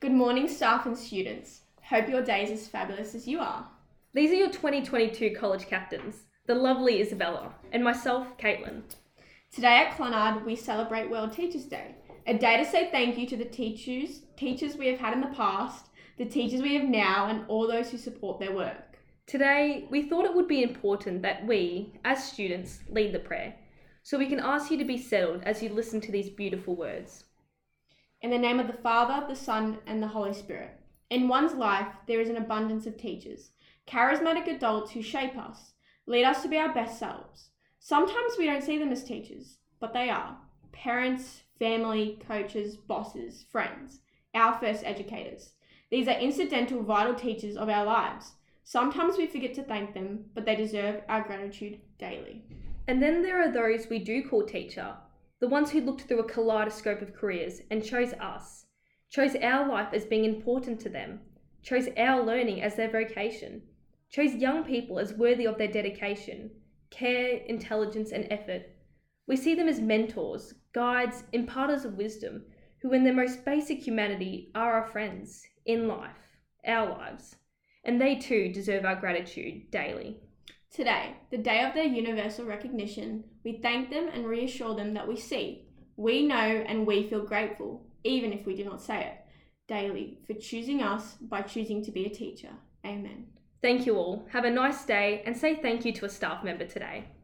Good morning, staff and students. Hope your day is as fabulous as you are. These are your 2022 college captains, the lovely Isabella, and myself, Caitlin. Today at Clonard, we celebrate World Teachers' Day, a day to say thank you to the teachers we have had in the past, the teachers we have now, and all those who support their work. Today, we thought it would be important that we, as students, lead the prayer, so we can ask you to be settled as you listen to these beautiful words. In the name of the Father, the Son, and the Holy Spirit. In one's life, there is an abundance of teachers, charismatic adults who shape us, lead us to be our best selves. Sometimes we don't see them as teachers, but they are. Parents, family, coaches, bosses, friends, our first educators. These are incidental, vital teachers of our lives. Sometimes we forget to thank them, but they deserve our gratitude daily. And then there are those we do call teacher, the ones who looked through a kaleidoscope of careers and chose us, chose our life as being important to them, chose our learning as their vocation, chose young people as worthy of their dedication, care, intelligence, and effort. We see them as mentors, guides, imparters of wisdom, who in their most basic humanity are our friends in life, our lives. And they too deserve our gratitude daily. Today, the day of their universal recognition, we thank them and reassure them that we see, we know, and we feel grateful, even if we do not say it, daily, for choosing us by choosing to be a teacher. Amen. Thank you all. Have a nice day and say thank you to a staff member today.